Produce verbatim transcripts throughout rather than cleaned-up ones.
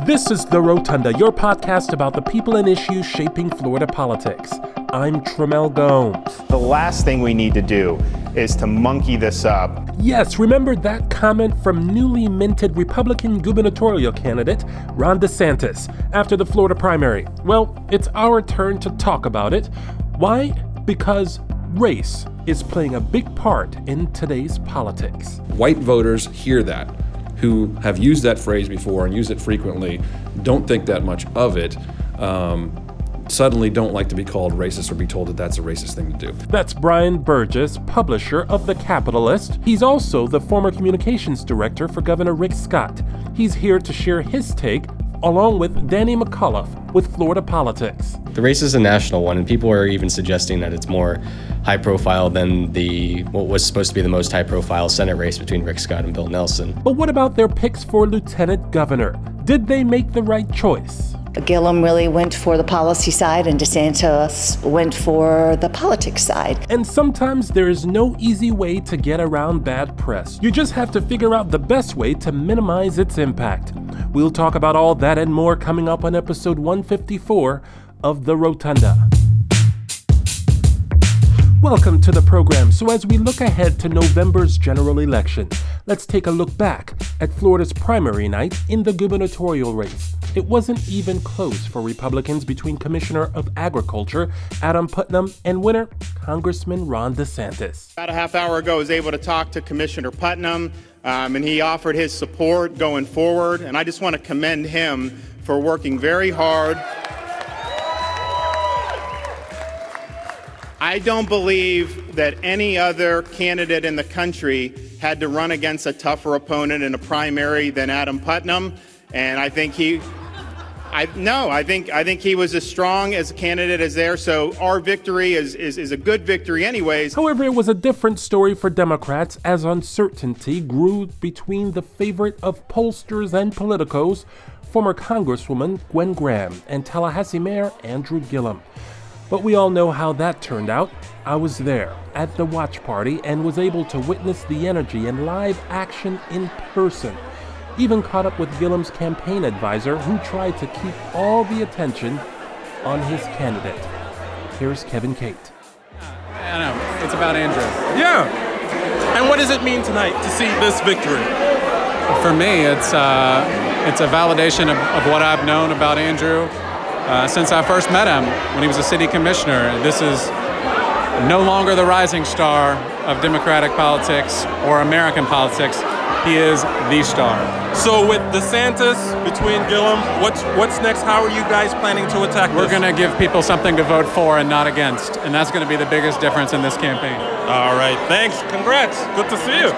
This is The Rotunda, your podcast about the people and issues shaping Florida politics. I'm Tramel Gomes. The last thing we need to do is to monkey this up. Yes, remember that comment from newly minted Republican gubernatorial candidate Ron DeSantis after the Florida primary? Well, it's our turn to talk about it. Why? Because race is playing a big part in today's politics. White voters hear that, who have used that phrase before and use it frequently, don't think that much of it, um, suddenly don't like to be called racist or be told that that's a racist thing to do. That's Brian Burgess, publisher of The Capitalist. He's also the former communications director for Governor Rick Scott. He's here to share his take, along with Danny McAuliffe with Florida Politics. The race is a national one, and people are even suggesting that it's more high profile than the what was supposed to be the most high profile Senate race between Rick Scott and Bill Nelson. But what about their picks for lieutenant governor? Did they make the right choice? Gillum really went for the policy side and DeSantis went for the politics side. And sometimes there is no easy way to get around bad press. You just have to figure out the best way to minimize its impact. We'll talk about all that and more coming up on episode one fifty-four of The Rotunda. Welcome to the program. So as we look ahead to November's general election, let's take a look back at Florida's primary night in the gubernatorial race. It wasn't even close for Republicans between Commissioner of Agriculture Adam Putnam and winner Congressman Ron DeSantis. About a half hour ago, I was able to talk to Commissioner Putnam, um, and he offered his support going forward. And I just want to commend him for working very hard. I don't believe that any other candidate in the country had to run against a tougher opponent in a primary than Adam Putnam, and I think he, I no, I think I think he was as strong as a candidate as there. So our victory is is, is a good victory, anyways. However, it was a different story for Democrats as uncertainty grew between the favorite of pollsters and politicos, former Congresswoman Gwen Graham and Tallahassee Mayor Andrew Gillum. But we all know how that turned out. I was there at the watch party and was able to witness the energy and live action in person. Even caught up with Gillum's campaign advisor, who tried to keep all the attention on his candidate. Here's Kevin Cate. I know, it's about Andrew. Yeah. And what does it mean tonight to see this victory? For me, it's uh, it's a validation of, of what I've known about Andrew uh, since I first met him when he was a city commissioner. This is no longer the rising star of Democratic politics or American politics. He is the star. So with DeSantis between Gillum, what's what's next? How are you guys planning to attack We're this? going to give people something to vote for and not against, and that's going to be the biggest difference in this campaign. All right, thanks. Congrats. Good to see you.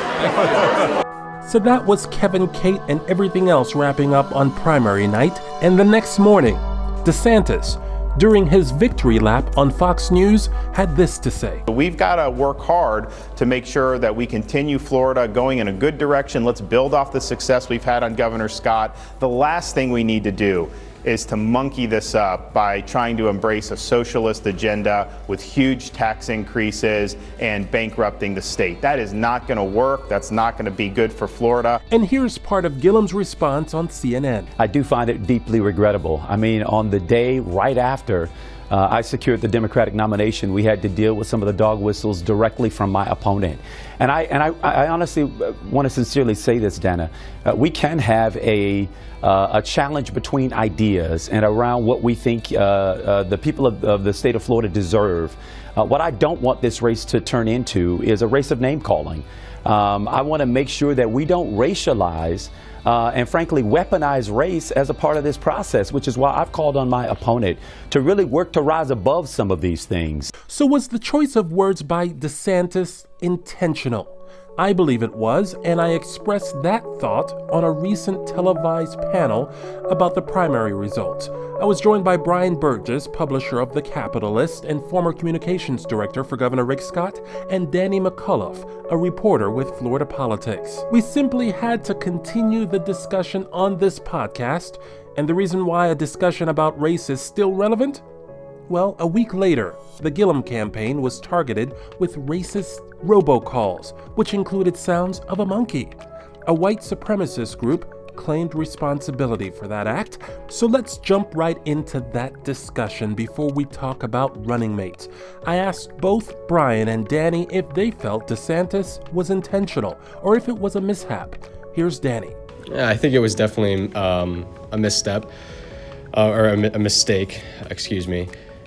So that was Kevin Cate and everything else wrapping up on primary night. And the next morning, DeSantis, during his victory lap on Fox News, had this to say. We've got to work hard to make sure that we continue Florida going in a good direction. Let's build off the success we've had on Governor Scott. The last thing we need to do is to monkey this up by trying to embrace a socialist agenda with huge tax increases and bankrupting the state. That is not going to work. That's not going to be good for Florida. And here's part of Gillum's response on C N N. I do find it deeply regrettable. I mean, on the day right after uh, I secured the Democratic nomination, we had to deal with some of the dog whistles directly from my opponent. And I and I, I honestly want to sincerely say this, Dana. Uh, we can have a Uh, a challenge between ideas and around what we think uh, uh, the people of, of the state of Florida deserve. Uh, what I don't want this race to turn into is a race of name calling. Um, I want to make sure that we don't racialize uh, and frankly weaponize race as a part of this process, which is why I've called on my opponent to really work to rise above some of these things. So was the choice of words by DeSantis intentional? I believe it was, and I expressed that thought on a recent televised panel about the primary results. I was joined by Brian Burgess, publisher of The Capitalist and former communications director for Governor Rick Scott, and Danny McAuliffe, a reporter with Florida Politics. We simply had to continue the discussion on this podcast, and the reason why a discussion about race is still relevant? Well, a week later, the Gillum campaign was targeted with racist robocalls, which included sounds of a monkey. A white supremacist group Trump claimed responsibility for that act, so let's jump right into that discussion before we talk about running mates. I asked both Brian and Danny if they felt DeSantis was intentional or if it was a mishap. Here's Danny. Yeah, I think it was definitely um, a misstep, uh, or a, mi- a mistake, excuse me.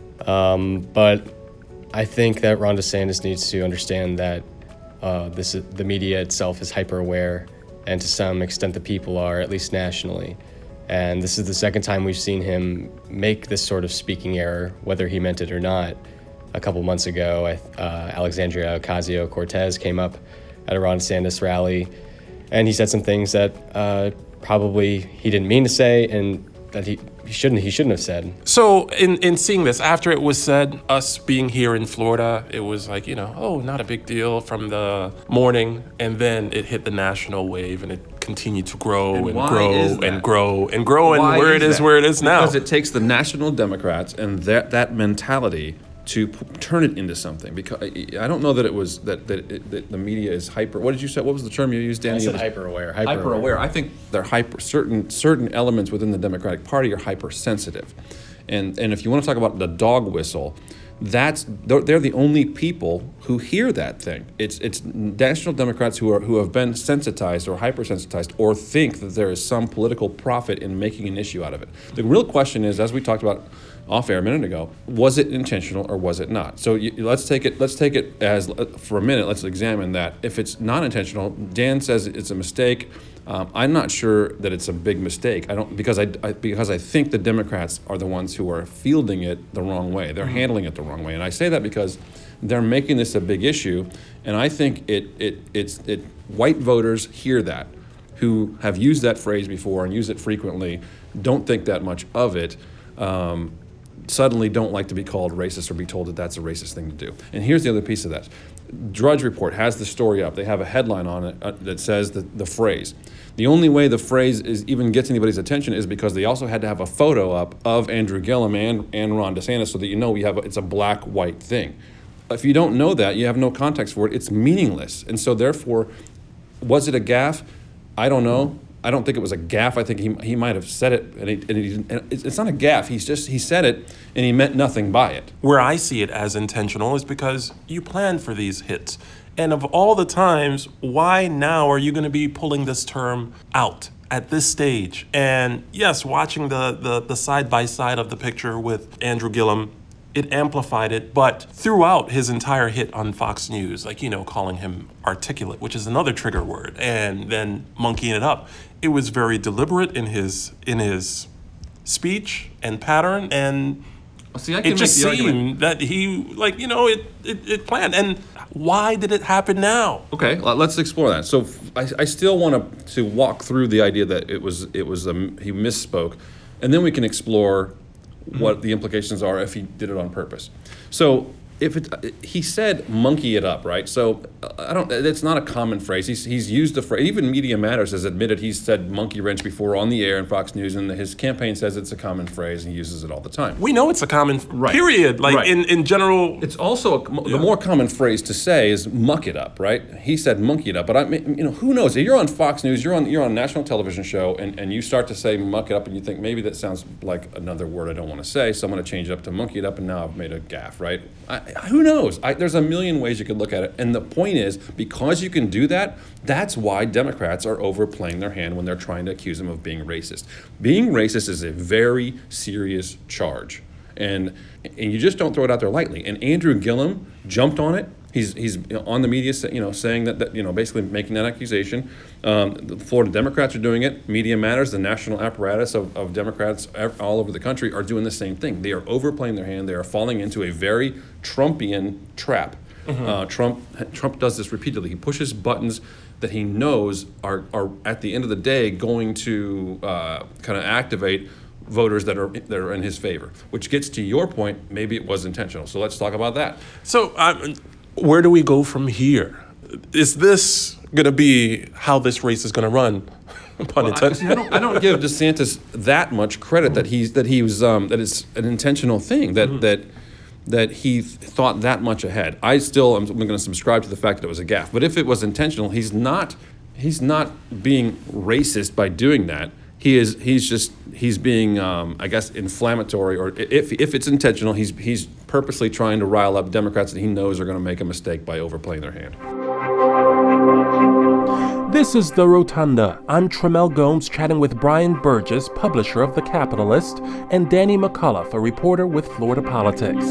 Um, but I think that Ron DeSantis needs to understand that uh, this is, the media itself is hyper-aware, and to some extent the people are, at least nationally. And this is the second time we've seen him make this sort of speaking error, whether he meant it or not. A couple months ago, uh, Alexandria Ocasio-Cortez came up at a Ron DeSantis rally, and he said some things that uh, probably he didn't mean to say, and that he, he shouldn't he shouldn't have said. So in, in seeing this, after it was said, us being here in Florida, it was like, you know, oh, not a big deal from the morning, and then it hit the national wave, and it continued to grow and, And and grow is and that? grow and grow, and Why where it is that? where it is now. Because it takes the national Democrats and that that mentality to p- turn it into something. Because I don't know that it was that that, it, that the media is hyper. What did you say? What was the term you used, Danny? I said It was hyper-aware. Hyper Hyper-aware. aware. I think they're hyper. Certain certain elements within the Democratic Party are hypersensitive, and and if you want to talk about the dog whistle, that's they're, they're the only people who hear that thing. It's it's national Democrats who are who have been sensitized or hypersensitized or think that there is some political profit in making an issue out of it. The real question is, as we talked about off air a minute ago, was it intentional or was it not? So you, let's take it. Let's take it as for a minute. Let's examine that. If it's not intentional, Dan says it's a mistake. Um, I'm not sure that it's a big mistake. I don't because I, I because I think the Democrats are the ones who are fielding it the wrong way. They're mm-hmm. handling it the wrong way, and I say that because they're making this a big issue, and I think it it it's it white voters hear that, who have used that phrase before and use it frequently, don't think that much of it. Um, suddenly don't like to be called racist or be told that that's a racist thing to do. And here's the other piece of that. Drudge Report has the story up. They have a headline on it uh, that says the, the phrase. The only way the phrase is even gets anybody's attention is because they also had to have a photo up of Andrew Gillum and, and Ron DeSantis so that you know we have a, it's a black-white thing. If you don't know that, you have no context for it, it's meaningless. And so therefore, was it a gaffe? I don't know. I don't think it was a gaffe. I think he he might have said it, and, he, and, he, and it's, it's not a gaffe. He's just he said it, and he meant nothing by it. Where I see it as intentional is because you plan for these hits, and of all the times, why now are you going to be pulling this term out at this stage? And yes, watching the the the side by side of the picture with Andrew Gillum, it amplified it, but throughout his entire hit on Fox News, like, you know, calling him articulate, which is another trigger word, and then monkeying it up, it was very deliberate in his in his speech and pattern, and See, I can it just make the seemed argument. that he, like, you know, it, it, it planned. And why did it happen now? Okay, let's explore that. So I, I still want to to walk through the idea that it was it was a, he misspoke, and then we can explore what the implications are if he did it on purpose. So if it, he said monkey it up, right? So I don't, it's not a common phrase. He's, he's used the phrase, even Media Matters has admitted he's said monkey wrench before on the air in Fox News, and his campaign says it's a common phrase and he uses it all the time. We know it's a common Right. period, like Right. in, in general. It's also, a, the more common phrase to say is muck it up, right? He said monkey it up, but I mean, you know, who knows? If you're on Fox News, you're on you're on a national television show, and, and you start to say muck it up, and you think maybe that sounds like another word I don't want to say, so I'm going to change it up to monkey it up, and now I've made a gaffe, right? I, who knows? I, there's a million ways you could look at it, and the point is, because you can do that, that's why Democrats are overplaying their hand when they're trying to accuse him of being racist. Being racist is a very serious charge, and and you just don't throw it out there lightly. And Andrew Gillum jumped on it. He's he's on the media, you know, saying that, that you know, basically making that accusation. Um, the Florida Democrats are doing it. Media Matters, the national apparatus of, of Democrats all over the country, are doing the same thing. They are overplaying their hand. They are falling into a very Trumpian trap. Mm-hmm. Uh, Trump Trump does this repeatedly. He pushes buttons that he knows are are at the end of the day going to uh, kind of activate voters that are that are in his favor. Which gets to your point. Maybe it was intentional. So let's talk about that. So um, where do we go from here? Is this going to be how this race is going to run? Pun Well, I, intended. see, I don't. I don't give DeSantis that much credit that he's that he was um, that it's an intentional thing that mm-hmm. that that he th- thought that much ahead. I still am going to subscribe to the fact that it was a gaffe. But if it was intentional, he's not he's not being racist by doing that. He is. He's just. He's being, um, I guess, inflammatory, or if if it's intentional, he's he's purposely trying to rile up Democrats that he knows are going to make a mistake by overplaying their hand. This is The Rotunda. I'm Tremel Gomes chatting with Brian Burgess, publisher of The Capitalist, and Danny McCullough, a reporter with Florida Politics.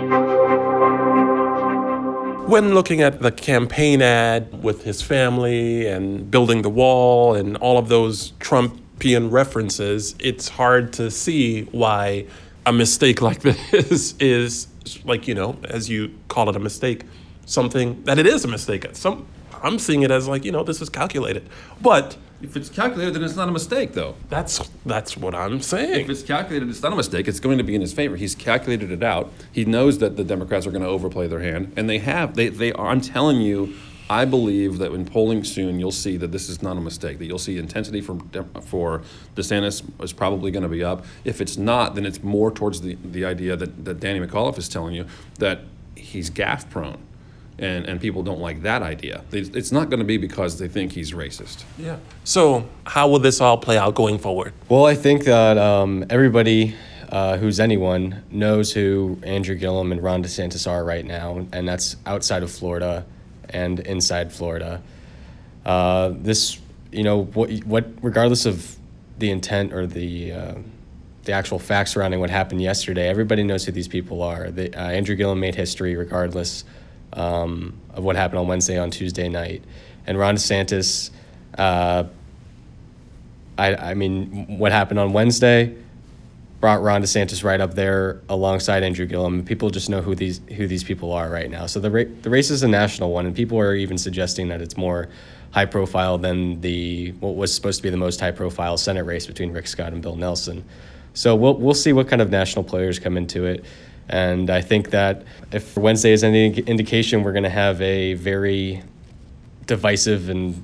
When looking at the campaign ad with his family and building the wall and all of those Trumpian references, it's hard to see why a mistake like this is, like, you know, as you call it a mistake, something that it is a mistake. Some I'm seeing it as like, you know, this is calculated. But if it's calculated, then it's not a mistake, though. That's that's what I'm saying. If it's calculated, it's not a mistake. It's going to be in his favor. He's calculated it out. He knows that the Democrats are going to overplay their hand, and they have. They they are. I'm telling you, I believe that in polling soon, you'll see that this is not a mistake. That you'll see intensity for for DeSantis is probably going to be up. If it's not, then it's more towards the the idea that that Danny McAuliffe is telling you, that he's gaffe prone. And and people don't like that idea. It's not going to be because they think he's racist. Yeah. So how will this all play out going forward? Well, I think that um, everybody uh, who's anyone knows who Andrew Gillum and Ron DeSantis are right now, and that's outside of Florida and inside Florida. Uh, this, you know, what what regardless of the intent or the uh, the actual facts surrounding what happened yesterday, everybody knows who these people are. The, uh, Andrew Gillum made history regardless Um, of what happened on Wednesday, on Tuesday night. And Ron DeSantis, uh, I, I mean, what happened on Wednesday brought Ron DeSantis right up there alongside Andrew Gillum. People just know who these who these people are right now. So the ra- the race is a national one, and people are even suggesting that it's more high profile than the what was supposed to be the most high profile Senate race between Rick Scott and Bill Nelson. So we'll we'll see what kind of national players come into it. And I think that if Wednesday is any indication, we're going to have a very divisive and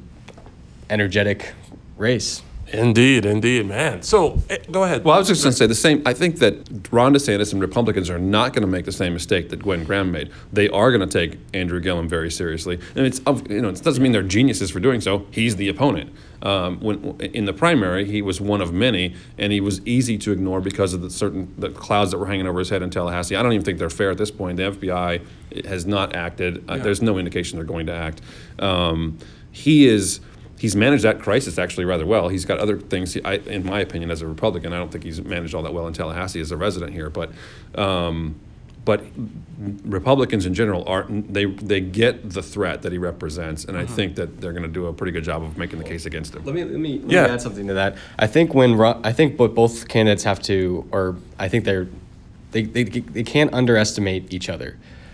energetic race. Indeed, indeed, man. So, eh, go ahead. Well, I was just going to say the same. I think that Ron DeSantis and Republicans are not going to make the same mistake that Gwen Graham made. They are going to take Andrew Gillum very seriously, and it's you know it doesn't mean they're geniuses for doing so. He's the opponent. Um, when in the primary, he was one of many, and he was easy to ignore because of the certain the clouds that were hanging over his head in Tallahassee. I don't even think they're fair at this point. The F B I has not acted. Uh, Yeah. There's no indication they're going to act. Um, he is. He's managed that crisis actually rather well. He's got other things, I, in my opinion, as a Republican, I don't think he's managed all that well in Tallahassee as a resident here. But, um, but Republicans in general are they they get the threat that he represents, and I Mm-hmm. think that they're going to do a pretty good job of making the case against him. Let me let me, let Yeah. me add something to that. I think when Ro- I think bo- both candidates have to, or I think they're they they they can't underestimate each other.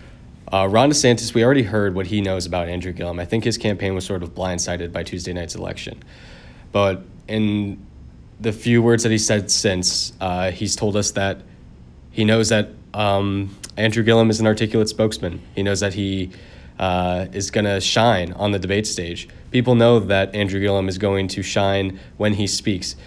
Uh, Ron DeSantis, we already heard what he knows about Andrew Gillum. I think his campaign was sort of blindsided by Tuesday night's election. But in the few words that he said since, uh, he's told us that he knows that um, Andrew Gillum is an articulate spokesman. He knows that he uh, is going to shine on the debate stage. People know that Andrew Gillum is going to shine when he speaks.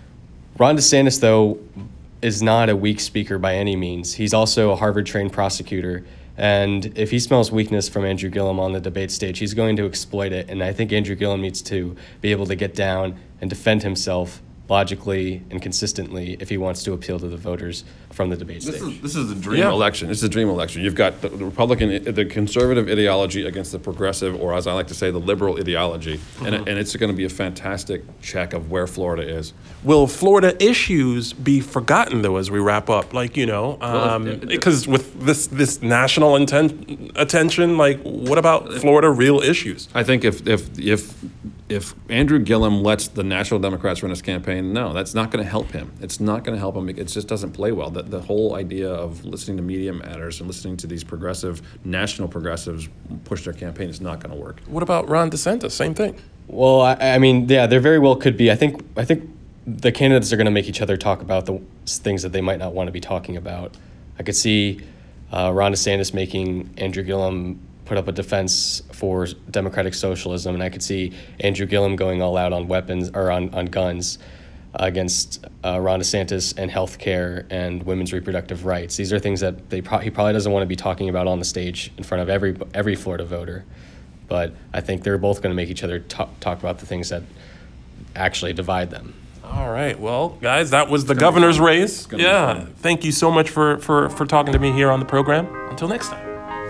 Ron DeSantis, though, is not a weak speaker by any means. He's also a Harvard-trained prosecutor. And if he smells weakness from Andrew Gillum on the debate stage, he's going to exploit it. And I think Andrew Gillum needs to be able to get down and defend himself logically and consistently if he wants to appeal to the voters from the debate This stage. is this is the dream Yeah. election. This is a dream election. You've got the, the Republican, the conservative ideology against the progressive, or as I like to say, the liberal ideology, Mm-hmm. and and it's going to be a fantastic check of where Florida is. Will Florida issues be forgotten, though, as we wrap up? Like, you know, um, if- if- because with this this national inten- attention, like, what about Florida real issues? I think if if if if Andrew Gillum lets the National Democrats run his campaign, no, that's not going to help him. It's not going to help him. It just doesn't play well. The, the whole idea of listening to media matters and listening to these progressive, national progressives push their campaign is not going to work. What about Ron DeSantis? Same thing. Well, I, I mean, yeah, there very well could be. I think I think the candidates are going to make each other talk about the things that they might not want to be talking about. I could see uh, Ron DeSantis making Andrew Gillum put up a defense for democratic socialism, and I could see Andrew Gillum going all out on weapons or on, on guns against uh, Ron DeSantis and healthcare and women's reproductive rights. These are things that they pro- he probably doesn't want to be talking about on the stage in front of every every Florida voter. but I think they're both going to make each other talk, talk about the things that actually divide them. All right. Well, guys, that was the governor's race. Yeah. Thank you so much for, for, for talking to me here on the program. Until next time.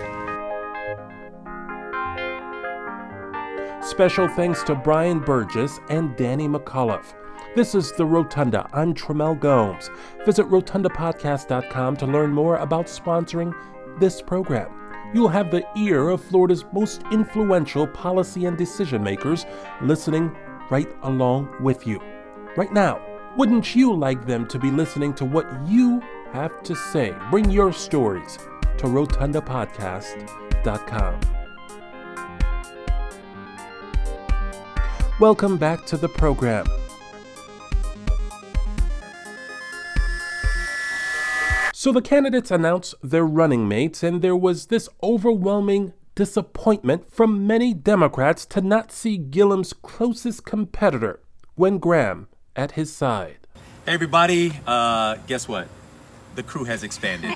Special thanks to Brian Burgess and Danny McCullough. This is The Rotunda. I'm Tremel Gomes. Visit rotunda podcast dot com to learn more about sponsoring this program. You'll have the ear of Florida's most influential policy and decision makers listening right along with you. Right now, wouldn't you like them to be listening to what you have to say? Bring your stories to rotunda podcast dot com. Welcome back to the program. So the candidates announced their running mates, and there was this overwhelming disappointment from many Democrats to not see Gillum's closest competitor, Gwen Graham, at his side. Hey everybody, uh, guess what? The crew has expanded.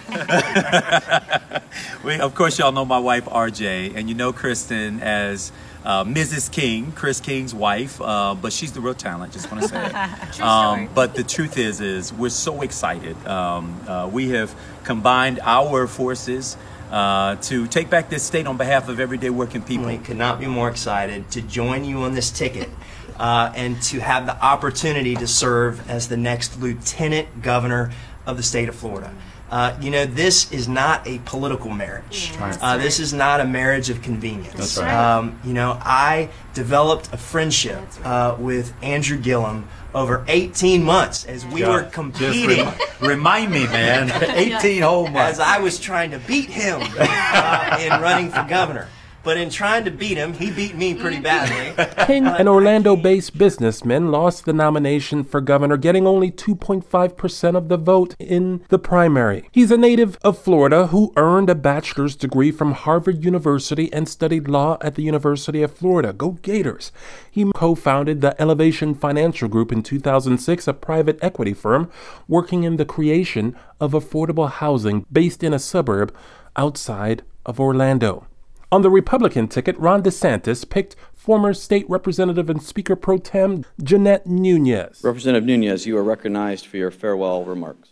we, of course, y'all know my wife, R J, and you know Kristen as uh, Missus King, Chris King's wife, uh, but she's the real talent, just want to say it. um, but the truth is, is we're so excited. Um, uh, we have combined our forces uh, to take back this state on behalf of everyday working people. We could not be more excited to join you on this ticket. Uh, and to have the opportunity to serve as the next lieutenant governor of the state of Florida. Uh, you know, this is not a political marriage. Right. Uh, this is not a marriage of convenience. That's right. Um, you know, I developed a friendship uh, with Andrew Gillum over eighteen months as we Yeah. were competing. Just remind, remind me, man. eighteen whole months. As I was trying to beat him uh, in running for governor. But in trying to beat him, he beat me pretty badly. King, an Orlando-based businessman, lost the nomination for governor, getting only two point five percent of the vote in the primary. He's a native of Florida who earned a bachelor's degree from Harvard University and studied law at the University of Florida. Go Gators! He co-founded the Elevation Financial Group in two thousand six, a private equity firm working in the creation of affordable housing based in a suburb outside of Orlando. On the Republican ticket, Ron DeSantis picked former state representative and Speaker pro tem Jeanette Nunez. Representative Nunez, you are recognized for your farewell remarks.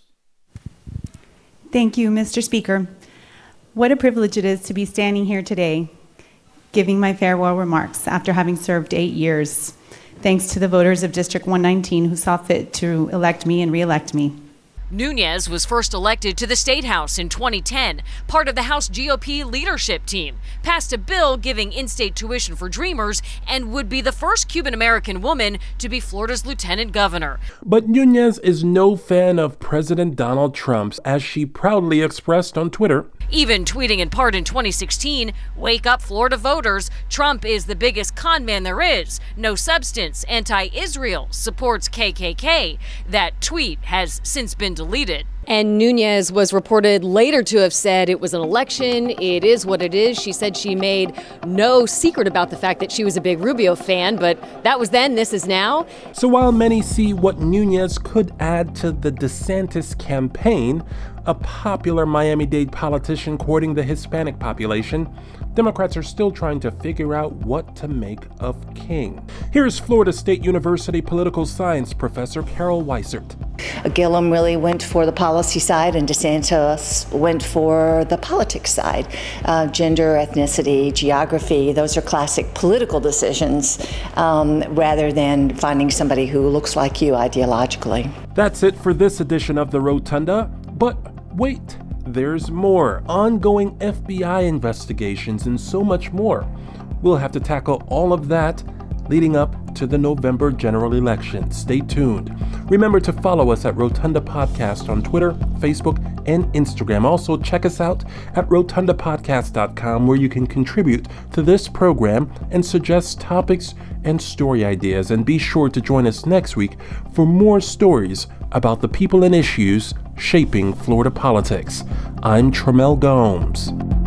Thank you, Mister Speaker. What a privilege it is to be standing here today, giving my farewell remarks after having served eight years, thanks to the voters of District one nineteen who saw fit to elect me and re-elect me. Nunez was first elected to the State House in twenty ten, part of the House G O P leadership team, passed a bill giving in-state tuition for Dreamers, and would be the first Cuban-American woman to be Florida's lieutenant governor. But Nunez is no fan of President Donald Trump, as she proudly expressed on Twitter. Even tweeting in part in twenty sixteen, "Wake up, Florida voters. Trump is the biggest con man there is. No substance, anti-Israel, supports K K K." That tweet has since been deleted. And Nunez was reported later to have said it was an election. It is what it is. She said she made no secret about the fact that she was a big Rubio fan, but that was then, this is now. So while many see what Nunez could add to the DeSantis campaign, a popular Miami-Dade politician courting the Hispanic population, Democrats are still trying to figure out what to make of King. Here's Florida State University political science professor Carol Weissert. Gillum really went for the policy side, and DeSantis went for the politics side. Uh, gender, ethnicity, geography, those are classic political decisions, um, rather than finding somebody who looks like you ideologically. That's it for this edition of The Rotunda, but wait. There's more. Ongoing F B I investigations and so much more. We'll have to tackle all of that leading up to the November general election. Stay tuned. Remember to follow us at Rotunda Podcast on Twitter, Facebook, and Instagram. Also, check us out at rotunda podcast dot com, where you can contribute to this program and suggest topics and story ideas. And be sure to join us next week for more stories about the people and issues shaping Florida politics. I'm Tremel Gomes.